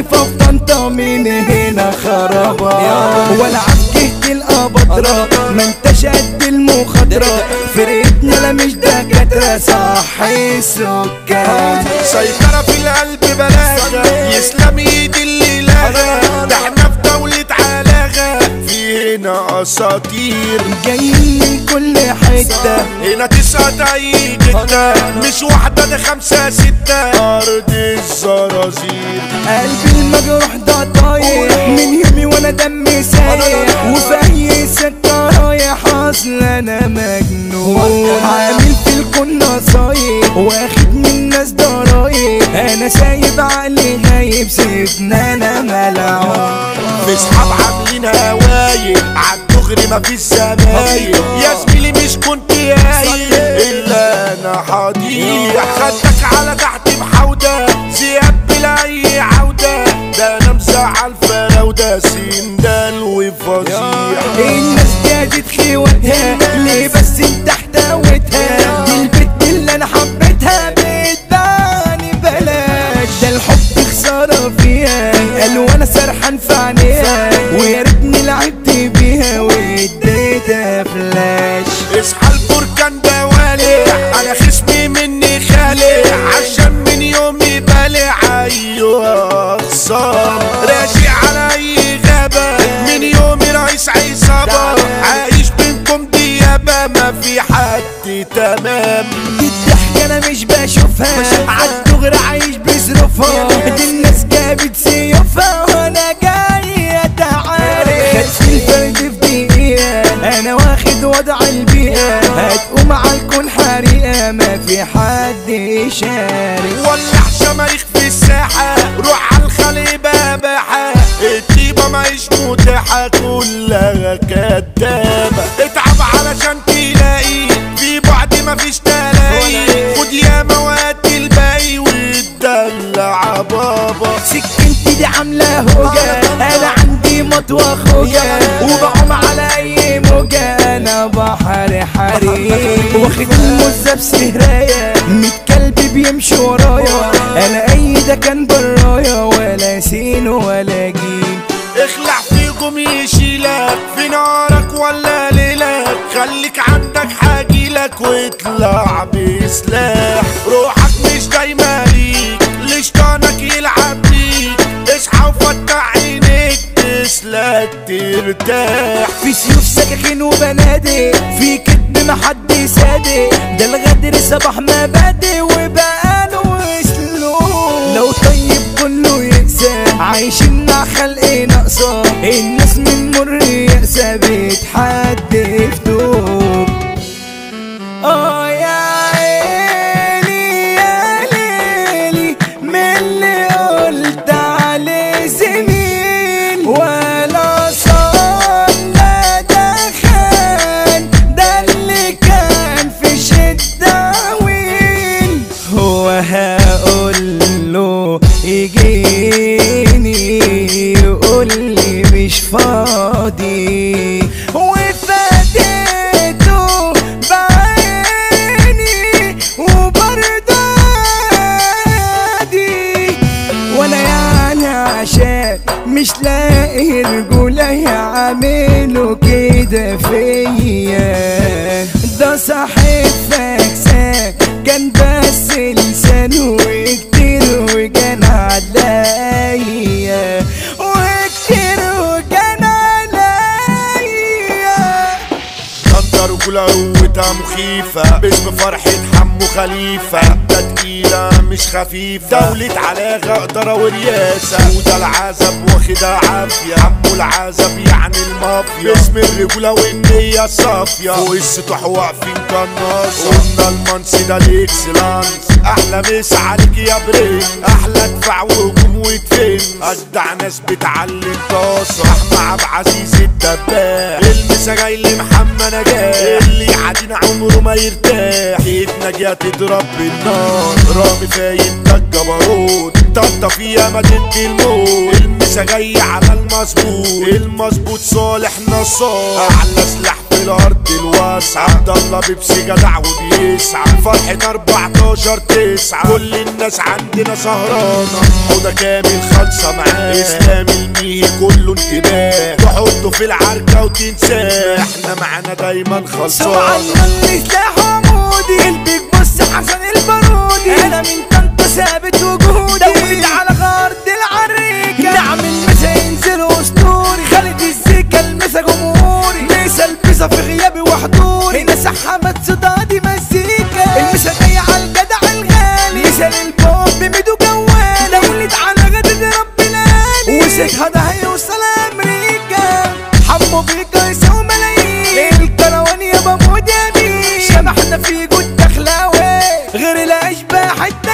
خليفة في طنطا من هنا خرابة ولا عكيت القبطرة ما انتش قد المخاطرة فرقتنا لا مش دكاترة صح السكان سيطرة في القلب بلاغة يسلم ايد اللي لغى ده احنا في دولة علاغة في هنا اساطير جايين من كل حتة هنا تسقط اي جدة مش واحدة ده 5 6 ارض الزرازير قلبي المجروح ده طايح من يومي وانا دمي سايح وفي اي سكة رايح اصل انا مجنون عامل في الكون نصايح واخد من الناس ضرايب انا سايب عقلي غايب سيبنا انا ملعون في صحاب عاملين هوايب عالدغري مفيش زمايل يا زميلي مش كنت قايل الا انا حضيع خدك على تحت بحودة زياب بلا اي عودة ده انا مزعل فراودة سندال وفظيع الناس جادت خيوتها ليه بس انت احتويتها دي البت اللي انا حبيتها بتباني بلاش ده الحب خسارة فيها قال وانا سرحان في عينيها ويا ريتني لعبت بيها واديتها فلاش اصحى البركان ده والع انا خصمي مني خالع عشان من يومي بالع ايوه خسارة راجع على اي غابة من يومي رئيس عصابة عايش بينكم ديابة ما في حد تمام دي الضحكة انا مش بشوفها عالدغري عايش بظروفها دي الناس جابت سيوفها وانا جاي اتعارك خدت الفرد في دقيقة انا واخد وضع البيئة هتقوم عالكون حريقة ما في حد يشارك ولع شماريخ في الساحة روح عالخليبة باحة الطيبة ماهيش متاحة كلها كدابة اتعب علشان تلاقي في بعد مفيش تلاقي خد يا مواد الباقي واتدلع بابا سكنتي دي عاملة هوجة انا عندي مطوى خوجة وبعوم على اي موجة انا بحر حريق واخد المزة بسهراية 100 كلب بيمشي ورايا انا اي ده كان برايا ولا سين ولا جيم اخلع فيكم يشيلك في نارك ولا ليلك خليك عندك حاجيلك واطلع بسلاح روحك مش دايما ليك لشطانك يلعب بيك اصحى وفتح عينيك تسلك ترتاح في سيوف سكاكين وبنادق في كدب محد صادق ده الغدر صباح مبادئ وبقاله اسلوب لو طيب كله يقسى عايشين مع خلق ناقصة الناس من مر يأسى بتحدف دوب يا عيني يا ليلي من اللي قلت عليه زميل ولا صلى دخان ده اللي كان في شدة وين هو هقول له يجيني يقول لي مش فاضي وفاديته بعيني وبرضه عادي وانا يعني عشان مش لاقي رجولة يعملوا كده فيا ده صاحب فاكسان كان بس لسانه كتير وكان عليا وكتير وكان عليا طنطا رجولة قوتها مخيفة باسم فرحة حمو خليفة ده تقيلة مش خفيفة دولة علاغة قدرة ورياسة وده العزب واخدها عافية حمو العزب يعني المافيا اسم الرجولة والنية الصافية فوق السطوح واقفين قناصة قلنا المنسي ده الاكسلانس احلى مسا عليك يا بريك احلى دفاع وهجوم وتفين اجدع ناس بتعلي الطاسة احمد عبد العزيز الدباح المسا جاي لمحمد نجاح اللي يعادينا عمره ما يرتاح ايدنا جايه تضرب بالنار رامي فايت ده الجبروت طنطا فيها مدينة الموت المسا جاي على المظبوط صالح نصار اعلى سلاح في الارض الواسعة عبد الله بيبسي جدع وبيسعى فرحة 14/9 كل الناس عندنا سهرانة حوضة كامل خالصة معاه اسلام الميهي كله انتباه تحطه في العركة وتنساه احنا معانا دايما خلصانة طبعا اللي سلاح عمودي البيج بص حسن البارودي انا من طنطا ثابت وجودي دولت على غرد العريكة نعمل مسا ينزل اسطوري خالد الزيكا المسا جمهوري مسا البسا في غيابي وحضوري هنا سحمت صدادي مزيكا المسا جاي على الجدع الغالي مسا للبوب بميدو جوالي دولت على غدد رب العالي وسيكها ده هيوصل امريكا حمو بيكا يساوي ملايين الكروان يابا مودامي شبحنا في جود دخلاوي غير الاشباح